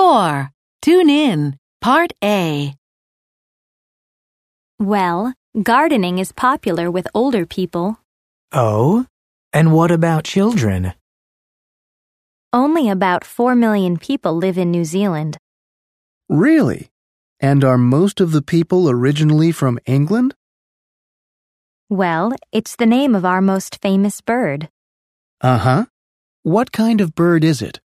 4. Tune in. Part A. Well, gardening is popular with older people. Oh? And what about children? Only about 4 million people live in New Zealand. Really? And are most of the people originally from England? Well, it's the name of our most famous bird. Uh-huh. What kind of bird is it?